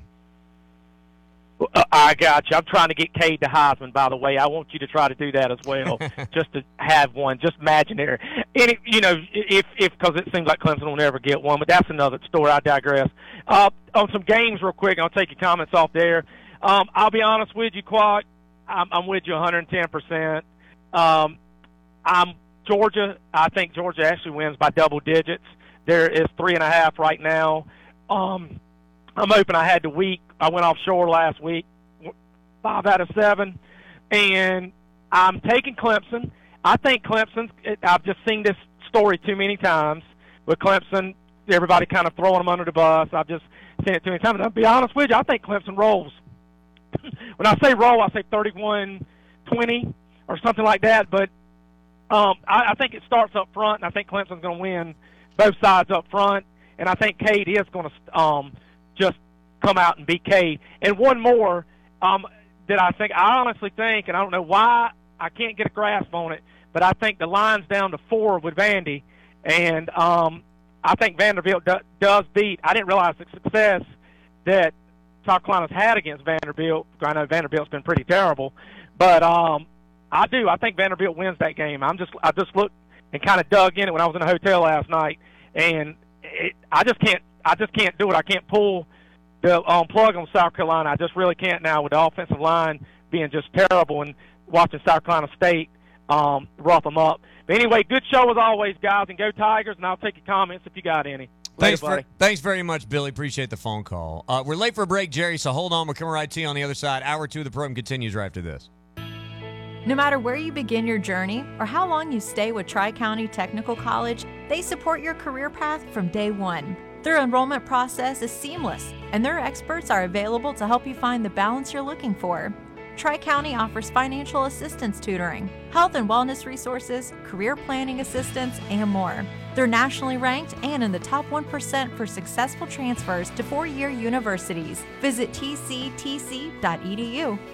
I got you. I'm trying to get Cade to Heisman, by the way. I want you to try to do that as well, just to have one, just imaginary. And if because it seems like Clemson will never get one, but that's another story. I digress. On some games, real quick, I'll take your comments off there. I'll be honest with you, Quad. I'm with you 110%. I'm Georgia. I think Georgia actually wins by double digits. There is 3.5 right now. I'm open. I had the week. I went offshore last week, 5 out of 7, and I'm taking Clemson. I think Clemson, I've just seen this story too many times with Clemson, everybody kind of throwing them under the bus. I've just seen it too many times. And I'll be honest with you, I think Clemson rolls. When I say roll, I say 31-20 or something like that, but I think it starts up front, and I think Clemson's going to win both sides up front, and I think Cade is going to just come out and beat Cade. And one more that I honestly think, and I don't know why I can't get a grasp on it, but I think the line's down to 4 with Vandy, and I think Vanderbilt does beat. I didn't realize the success that South Carolina's had against Vanderbilt. I know Vanderbilt's been pretty terrible, but I do. I think Vanderbilt wins that game. I just looked and kind of dug in it when I was in a hotel last night, and I just can't do it. I can't pull the plug on South Carolina. I just really can't now with the offensive line being just terrible and watching South Carolina State rough them up. But anyway, good show as always, guys, and go Tigers, and I'll take your comments if you got any. Thanks very much, Billy. Appreciate the phone call. We're late for a break, Jerry, so hold on. We're coming right to you on the other side. Hour 2 of the program continues right after this. No matter where you begin your journey or how long you stay with Tri-County Technical College, they support your career path from day one. Their enrollment process is seamless, and their experts are available to help you find the balance you're looking for. Tri-County offers financial assistance tutoring, health and wellness resources, career planning assistance, and more. They're nationally ranked and in the top 1% for successful transfers to 4-year universities. Visit tctc.edu.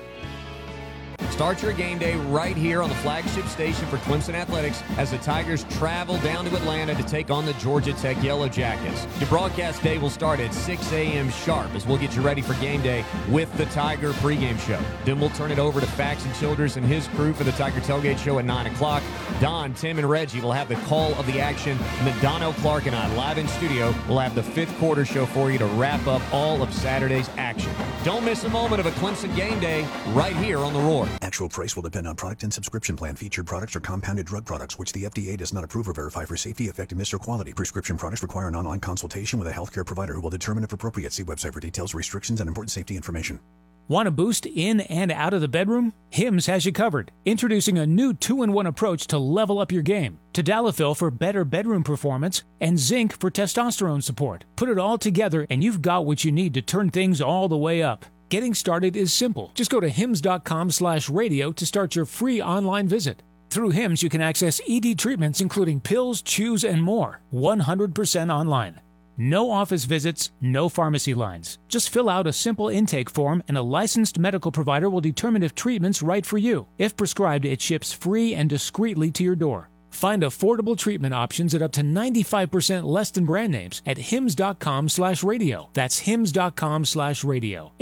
Start your game day right here on the flagship station for Clemson Athletics as the Tigers travel down to Atlanta to take on the Georgia Tech Yellow Jackets. Your broadcast day will start at 6 a.m. sharp as we'll get you ready for game day with the Tiger pregame show. Then we'll turn it over to Faxon Childers and his crew for the Tiger Tailgate Show at 9 o'clock. Don, Tim, and Reggie will have the call of the action, and then Dono Clark and I live in studio will have the 5th quarter show for you to wrap up all of Saturday's action. Don't miss a moment of a Clemson game day right here on The Roar. Actual price will depend on product and subscription plan. Featured products are compounded drug products, which the FDA does not approve or verify for safety, effectiveness, or quality. Prescription products require an online consultation with a healthcare provider who will determine if appropriate. See website for details, restrictions, and important safety information. Want a boost in and out of the bedroom? Hims has you covered. Introducing a new 2-in-1 approach to level up your game. Tadalafil for better bedroom performance and zinc for testosterone support. Put it all together and you've got what you need to turn things all the way up. Getting started is simple. Just go to hims.com/radio to start your free online visit. Through Hims, you can access ED treatments including pills, chews, and more. 100% online. No office visits, no pharmacy lines. Just fill out a simple intake form and a licensed medical provider will determine if treatment's right for you. If prescribed, it ships free and discreetly to your door. Find affordable treatment options at up to 95% less than brand names at hims.com/radio. That's hims.com/radio.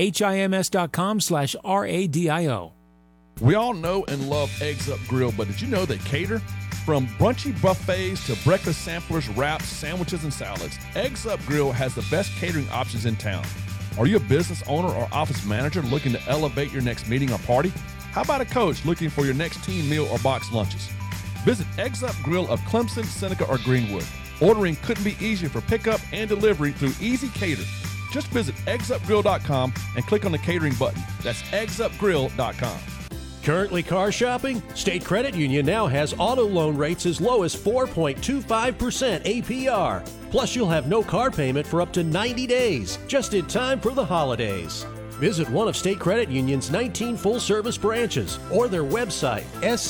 HIMS.com/RADIO. We all know and love Eggs Up Grill, but did you know they cater? From brunchy buffets to breakfast samplers, wraps, sandwiches, and salads, Eggs Up Grill has the best catering options in town. Are you a business owner or office manager looking to elevate your next meeting or party? How about a coach looking for your next team meal or box lunches? Visit Eggs Up Grill of Clemson, Seneca, or Greenwood. Ordering couldn't be easier for pickup and delivery through Easy Cater. Just visit eggsupgrill.com and click on the catering button. That's eggsupgrill.com. Currently car shopping? State Credit Union now has auto loan rates as low as 4.25% APR. Plus, you'll have no car payment for up to 90 days, just in time for the holidays. Visit one of State Credit Union's 19 full-service branches or their website,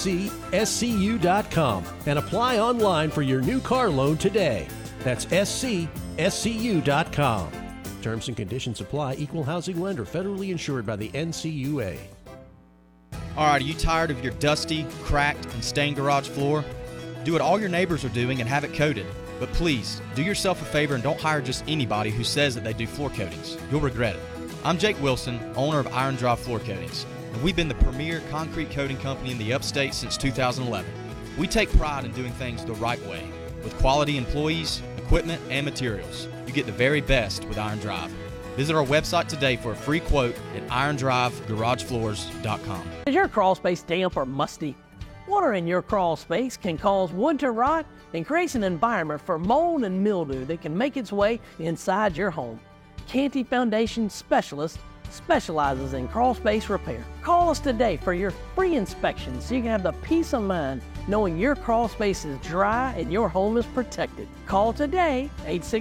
scscu.com, and apply online for your new car loan today. That's scscu.com. Terms and conditions apply. Equal housing lender. Federally insured by the NCUA. All right, are you tired of your dusty, cracked, and stained garage floor? Do what all your neighbors are doing and have it coated. But please, do yourself a favor and don't hire just anybody who says that they do floor coatings. You'll regret it. I'm Jake Wilson, owner of Iron Drive Floor Coatings, and we've been the premier concrete coating company in the upstate since 2011. We take pride in doing things the right way, with quality employees, equipment, and materials. You get the very best with Iron Drive. Visit our website today for a free quote at irondrivegaragefloors.com. Is your crawl space damp or musty? Water in your crawl space can cause wood to rot and creates an environment for mold and mildew that can make its way inside your home. Canty Foundation Specialist specializes in crawl space repair. Call us today for your free inspection so you can have the peace of mind knowing your crawl space is dry and your home is protected. Call today,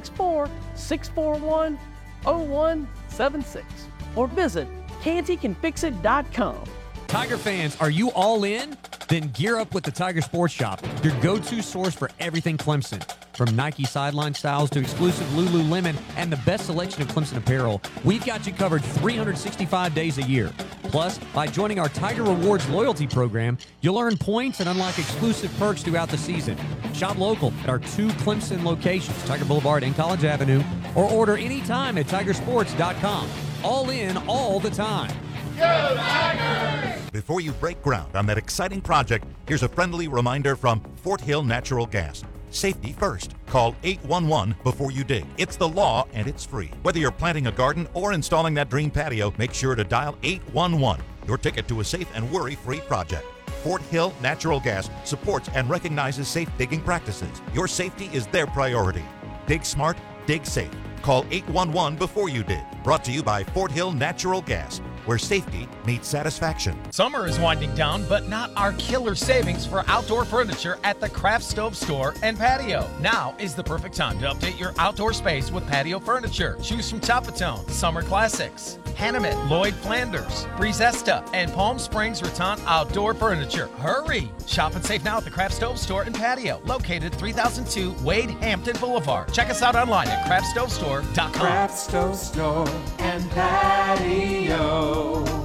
864-641-0176, or visit cantycanfixit.com. Tiger fans, are you all in? Then gear up with the Tiger Sports Shop, your go-to source for everything Clemson. From Nike sideline styles to exclusive Lululemon and the best selection of Clemson apparel, we've got you covered 365 days a year. Plus, by joining our Tiger Rewards loyalty program, you'll earn points and unlock exclusive perks throughout the season. Shop local at our 2 Clemson locations, Tiger Boulevard and College Avenue, or order anytime at tigersports.com. All in, all the time. Go Tigers! Before you break ground on that exciting project, here's a friendly reminder from Fort Hill Natural Gas. Safety first. Call 811 before you dig. It's the law and it's free. Whether you're planting a garden or installing that dream patio, make sure to dial 811. Your ticket to a safe and worry-free project. Fort Hill Natural Gas supports and recognizes safe digging practices. Your safety is their priority. Dig smart, dig safe. Call 811 before you dig. Brought to you by Fort Hill Natural Gas, where safety meets satisfaction. Summer is winding down, but not our killer savings for outdoor furniture at the Craft Stove Store and Patio. Now is the perfect time to update your outdoor space with patio furniture. Choose from Chapatone, Summer Classics, Hanneman, Lloyd Flanders, Brizesta, and Palm Springs Rattan Outdoor Furniture. Hurry! Shop and save now at the Craft Stove Store and Patio, located 3002 Wade Hampton Boulevard. Check us out online at craftstovestore.com. Craft Stove Store and Patio.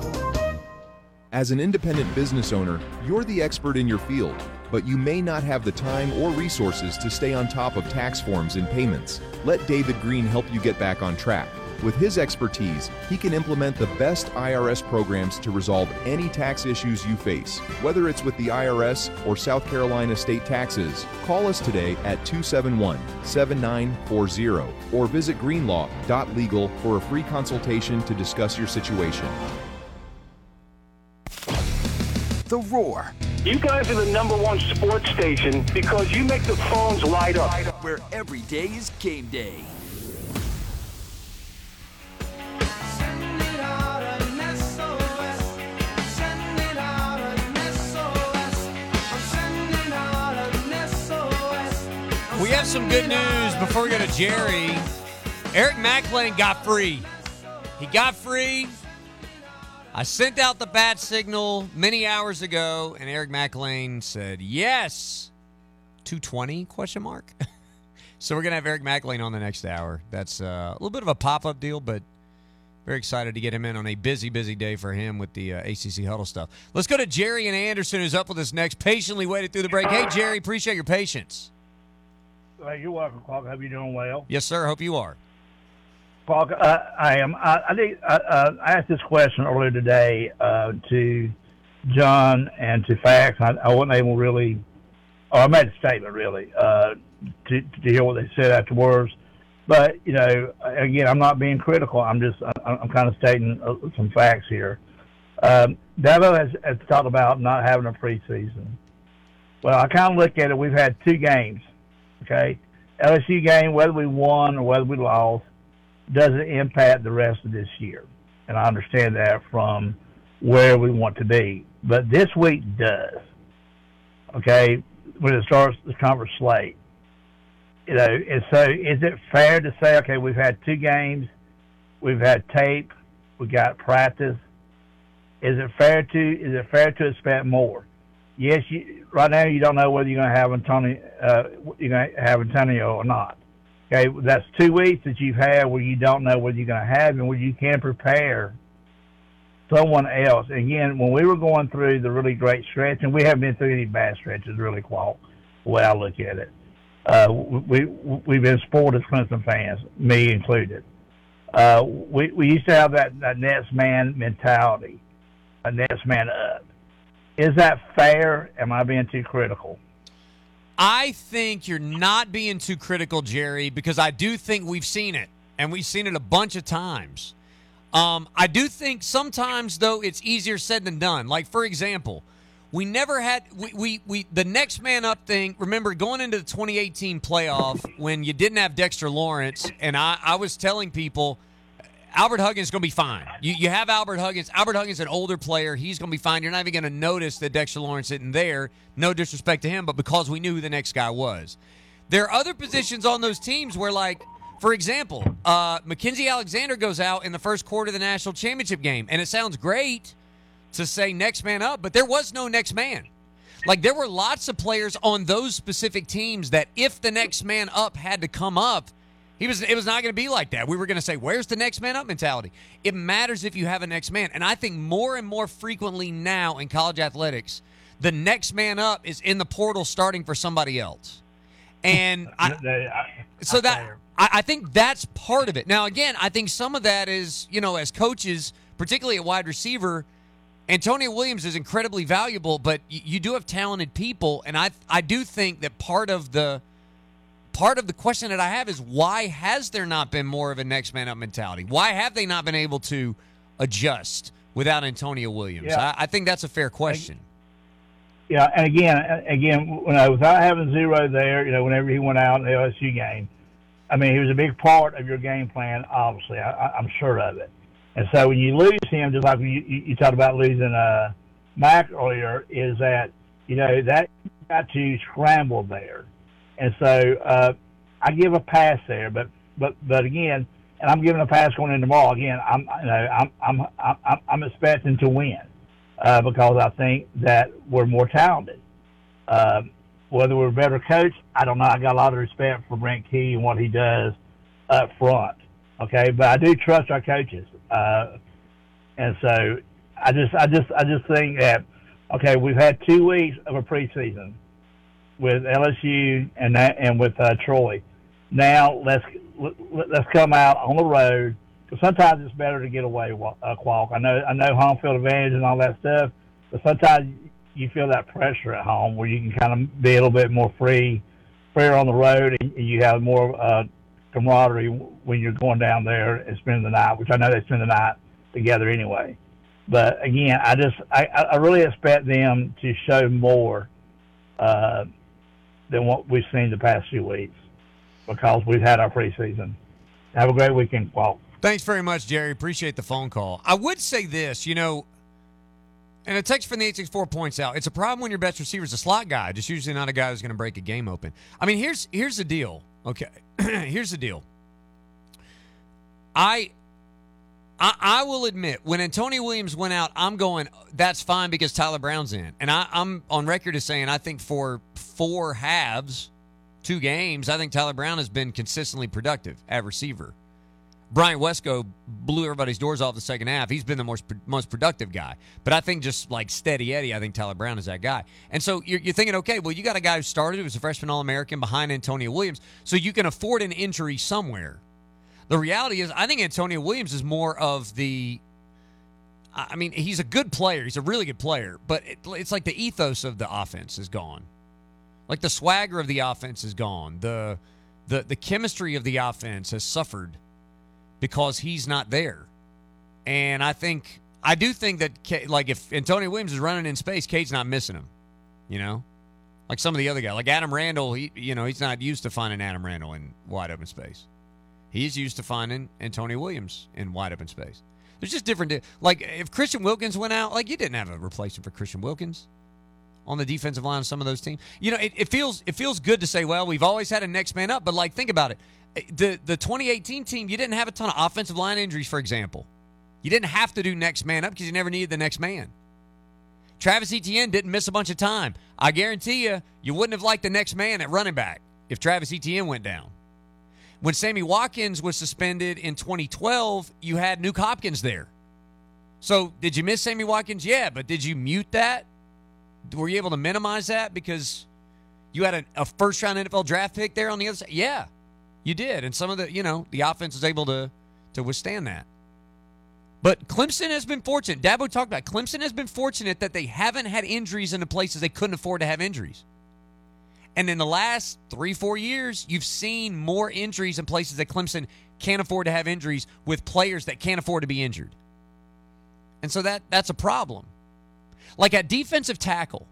As an independent business owner, you're the expert in your field, but you may not have the time or resources to stay on top of tax forms and payments. Let David Green help you get back on track. With his expertise, he can implement the best IRS programs to resolve any tax issues you face. Whether it's with the IRS or South Carolina state taxes, call us today at 271-7940 or visit greenlaw.legal for a free consultation to discuss your situation. The Roar. You guys are the #1 sports station because you make the phones light up. Where every day is game day. have some good news before we go to Jerry. Eric McLean got free. He got free. I sent out the bat signal many hours ago, and Eric McLean said yes. 220? ? So we're going to have Eric McLean on the next hour. That's a little bit of a pop-up deal, but very excited to get him in on a busy, busy day for him with the ACC Huddle stuff. Let's go to Jerry and Anderson, who's up with us next. Patiently waited through the break. Hey, Jerry, appreciate your patience. You're welcome, Clark. Hope you're doing well. Yes, sir. Hope you are. Clark, I am. I asked this question earlier today to John and to Fax. I wasn't able really, or I made a statement really to hear what they said afterwards. But again, I'm not being critical. I'm kind of stating some facts here. Dabo has talked about not having a preseason. Well, I kind of look at it. We've had 2 games. Okay, LSU game, whether we won or whether we lost, doesn't impact the rest of this year. And I understand that from where we want to be. But this week does. Okay, when it starts the conference slate. And so is it fair to say, okay, we've had 2 games, we've had tape, we got practice. Is it fair to expect more? Yes, right now you don't know whether you're going to have Antonio or not. Okay, that's 2 weeks that you've had where you don't know whether you're going to have him, where you can prepare someone else. Again, when we were going through the really great stretch, and we haven't been through any bad stretches, really, Qual, the way I look at it. We've been spoiled as Clemson fans, me included. We used to have that next man mentality, a next man up. Is that fair? Am I being too critical? I think you're not being too critical, Jerry, because I do think we've seen it, and we've seen it a bunch of times. I do think sometimes, though, it's easier said than done. Like, for example, we never had the next man up thing. Remember, going into the 2018 playoff when you didn't have Dexter Lawrence, and I was telling people, Albert Huggins is going to be fine. You have Albert Huggins. Albert Huggins is an older player. He's going to be fine. You're not even going to notice that Dexter Lawrence isn't there. No disrespect to him, but because we knew who the next guy was. There are other positions on those teams where, like, for example, Mackenzie Alexander goes out in the first quarter of the national championship game, and it sounds great to say next man up, but there was no next man. Like, there were lots of players on those specific teams that if the next man up had to come up, it was not going to be like that. We were going to say, where's the next man up mentality? It matters if you have a next man. And I think more and more frequently now in college athletics, the next man up is in the portal starting for somebody else. And I think that's part of it. Now, again, I think some of that is, as coaches, particularly at wide receiver, Antonio Williams is incredibly valuable, but you do have talented people. And I do think that part of the question that I have is, why has there not been more of a next man up mentality? Why have they not been able to adjust without Antonio Williams? Yeah. I think that's a fair question. Yeah, and again, without having Zero there, whenever he went out in the LSU game, I mean, he was a big part of your game plan, obviously. I'm sure of it. And so when you lose him, just like you talked about losing Mac earlier, is that, that got to scramble there. And so I give a pass there, but again, and I'm giving a pass going in tomorrow. Again, I'm expecting to win because I think that we're more talented. Whether we're a better coach, I don't know. I got a lot of respect for Brent Key and what he does up front. Okay, but I do trust our coaches, and so I just think that we've had 2 weeks of a preseason with LSU and with Troy. Now let's come out on the road, because sometimes it's better to get away, Qualk. I know home field advantage and all that stuff, but sometimes you feel that pressure at home where you can kind of be a little bit more freer on the road, and you have more camaraderie when you're going down there and spending the night, which I know they spend the night together anyway. But again, I really expect them to show more than what we've seen the past few weeks, because we've had our preseason. Have a great weekend, Paul. Thanks very much, Jerry. Appreciate the phone call. I would say this, And a text from the 864 points out, it's a problem when your best receiver is a slot guy, just usually not a guy who's going to break a game open. I mean, here's the deal. Okay, here's the deal. I will admit, when Antonio Williams went out, I'm going, that's fine because Tyler Brown's in. And I'm on record as saying I think for 4 halves, 2 games, I think Tyler Brown has been consistently productive at receiver. Bryant Wesco blew everybody's doors off the second half. He's been the most productive guy. But I think just like steady Eddie, I think Tyler Brown is that guy. And so you're thinking, okay, well, you got a guy who started, who was a freshman All-American behind Antonio Williams, so you can afford an injury somewhere. The reality is I think Antonio Williams is more of the – I mean, he's a good player. He's a really good player. But it's like the ethos of the offense is gone. Like the swagger of the offense is gone. The chemistry of the offense has suffered because he's not there. And I do think that, like, if Antonio Williams is running in space, Cade's not missing him, you know? Like some of the other guys. Like Adam Randall, he's not used to finding Adam Randall in wide open space. He's used to finding Antonio Williams in wide open space. There's just different. Like, if Christian Wilkins went out, like, you didn't have a replacement for Christian Wilkins on the defensive line of some of those teams. You know, it feels good to say, well, we've always had a next man up, but, like, think about it. The 2018 team, you didn't have a ton of offensive line injuries, for example. You didn't have to do next man up because you never needed the next man. Travis Etienne didn't miss a bunch of time. I guarantee you wouldn't have liked the next man at running back if Travis Etienne went down. When Sammy Watkins was suspended in 2012, you had Nuke Hopkins there. So did you miss Sammy Watkins? Yeah, but did you mute that? Were you able to minimize that because you had a first-round NFL draft pick there on the other side? Yeah, you did. And some of the offense was able to withstand that. But Clemson has been fortunate. Dabo talked about it. Clemson has been fortunate that they haven't had injuries in the places they couldn't afford to have injuries. And in the last 3-4 years, you've seen more injuries in places that Clemson can't afford to have injuries with players that can't afford to be injured. And so that's a problem. Like at defensive tackle,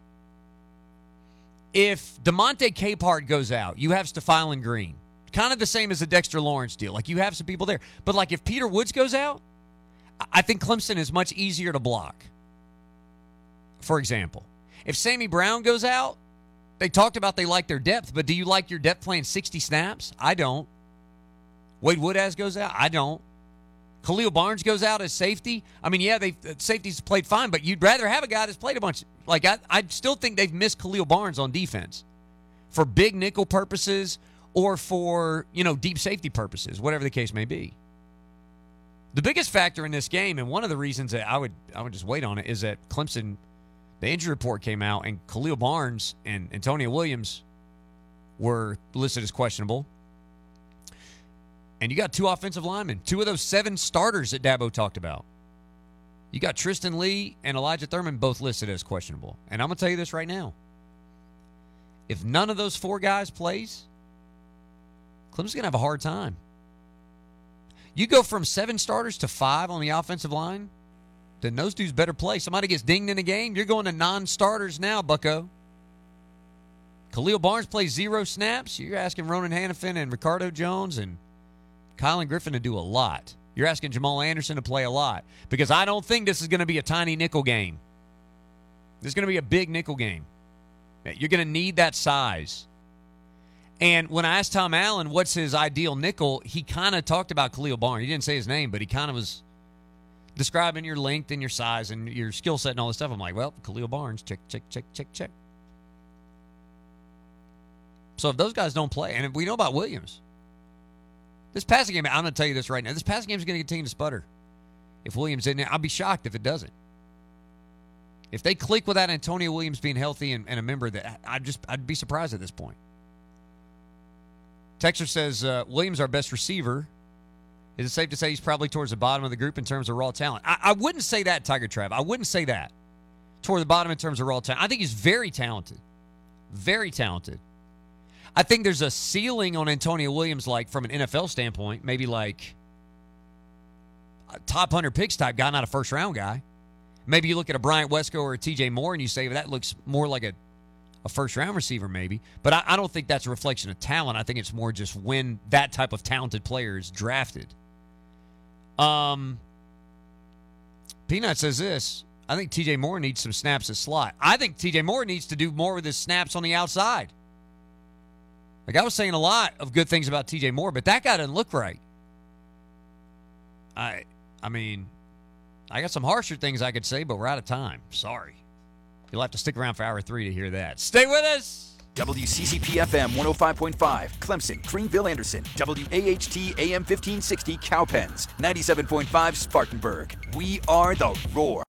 if DeMonte Capehart goes out, you have Stephylon Green. Kind of the same as the Dexter Lawrence deal. Like you have some people there. But like if Peter Woods goes out, I think Clemson is much easier to block. For example, if Sammy Brown goes out, they talked about they like their depth, but do you like your depth playing 60 snaps? I don't. Wade Woodaz goes out? I don't. Khalil Barnes goes out as safety? I mean, yeah, safeties played fine, but you'd rather have a guy that's played a bunch. Like, I still think they've missed Khalil Barnes on defense for big nickel purposes or for, deep safety purposes, whatever the case may be. The biggest factor in this game, and one of the reasons that I would just wait on it, is that Clemson, the injury report came out, and Khalil Barnes and Antonio Williams were listed as questionable. And you got 2 offensive linemen, 2 of those 7 starters that Dabo talked about. You got Tristan Lee and Elijah Thurman both listed as questionable. And I'm going to tell you this right now. If none of those 4 guys plays, Clemson's going to have a hard time. You go from 7 starters to 5 on the offensive line, then those dudes better play. Somebody gets dinged in a game, you're going to non-starters now, bucko. Khalil Barnes plays 0 snaps. You're asking Ronan Hannafin and Ricardo Jones and Kylan Griffin to do a lot. You're asking Jamal Anderson to play a lot because I don't think this is going to be a tiny nickel game. This is going to be a big nickel game. You're going to need that size. And when I asked Tom Allen what's his ideal nickel, he kind of talked about Khalil Barnes. He didn't say his name, but he kind of was describing your length and your size and your skill set and all this stuff. I'm like, well, Khalil Barnes, check, check, check, check, check. So if those guys don't play, and if we know about Williams, this passing game, I'm going to tell you this right now, this passing game is going to continue to sputter. If Williams isn't there, I'll be shocked if it doesn't. If they click without Antonio Williams being healthy and a member, that I'd be surprised at this point. Texter says, Williams our best receiver. Is it safe to say he's probably towards the bottom of the group in terms of raw talent? I wouldn't say that, Tiger Trav. I wouldn't say that. Toward the bottom in terms of raw talent. I think he's very talented. Very talented. I think there's a ceiling on Antonio Williams, like from an NFL standpoint, maybe like a top 100 picks type guy, not a first-round guy. Maybe you look at a Bryant Wesco or a TJ Moore and you say, well, that looks more like a first-round receiver maybe. But I don't think that's a reflection of talent. I think it's more just when that type of talented player is drafted. Peanut says this. I think TJ Moore needs some snaps at slot. I think TJ Moore needs to do more with his snaps on the outside. Like, I was saying a lot of good things about TJ Moore, but that guy doesn't look right. I mean, I got some harsher things I could say, but we're out of time. Sorry. You'll have to stick around for hour 3 to hear that. Stay with us. WCCP-FM 105.5, Clemson, Greenville, Anderson. WAHT AM 1560, Cowpens. 97.5, Spartanburg. We are the Roar.